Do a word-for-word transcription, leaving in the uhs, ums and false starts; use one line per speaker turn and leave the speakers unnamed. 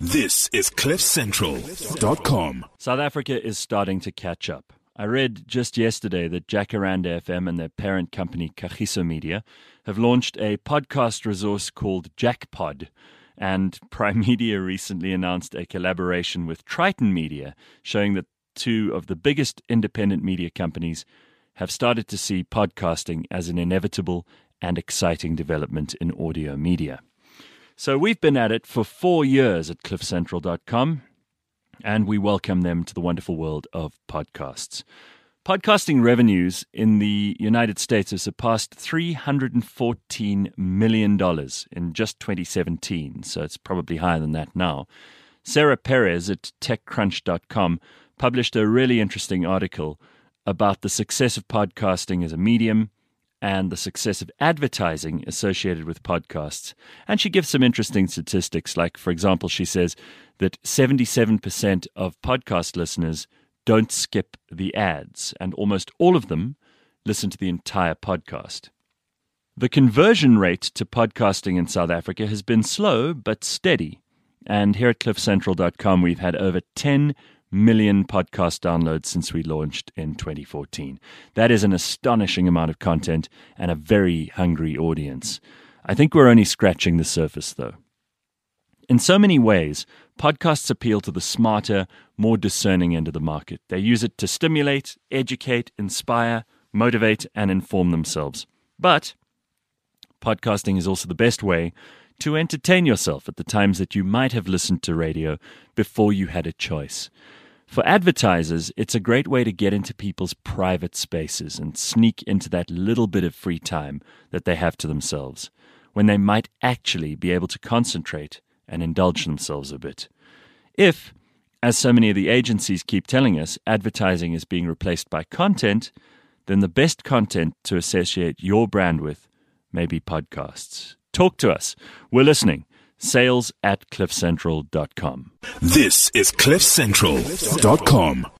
This is cliff central dot com.
South Africa is starting to catch up. I read just yesterday that Jacaranda F M and their parent company Kagiso Media have launched a podcast resource called JackPod, and Prime Media recently announced a collaboration with Triton Media, showing that two of the biggest independent media companies have started to see podcasting as an inevitable and exciting development in audio media. So we've been at it for four years at cliff central dot com, and we welcome them to the wonderful world of podcasts. Podcasting revenues in the United States have surpassed three hundred fourteen million dollars in just twenty seventeen, so it's probably higher than that now. Sarah Perez at tech crunch dot com published a really interesting article about the success of podcasting as a medium and the success of advertising associated with podcasts. And she gives some interesting statistics, like, for example, she says that seventy-seven percent of podcast listeners don't skip the ads, and almost all of them listen to the entire podcast. The conversion rate to podcasting in South Africa has been slow but steady. And here at cliff central dot com, we've had over ten million podcast downloads since we launched in twenty fourteen. That is an astonishing amount of content and a very hungry audience. I think we're only scratching the surface, though. In so many ways, podcasts appeal to the smarter, more discerning end of the market. They use it to stimulate, educate, inspire, motivate, and inform themselves. But podcasting is also the best way to entertain yourself at the times that you might have listened to radio before you had a choice. For advertisers, it's a great way to get into people's private spaces and sneak into that little bit of free time that they have to themselves, when they might actually be able to concentrate and indulge themselves a bit. If, as so many of the agencies keep telling us, advertising is being replaced by content, then the best content to associate your brand with may be podcasts. Talk to us. We're listening. Sales at cliff central dot com.
This is cliff central dot com.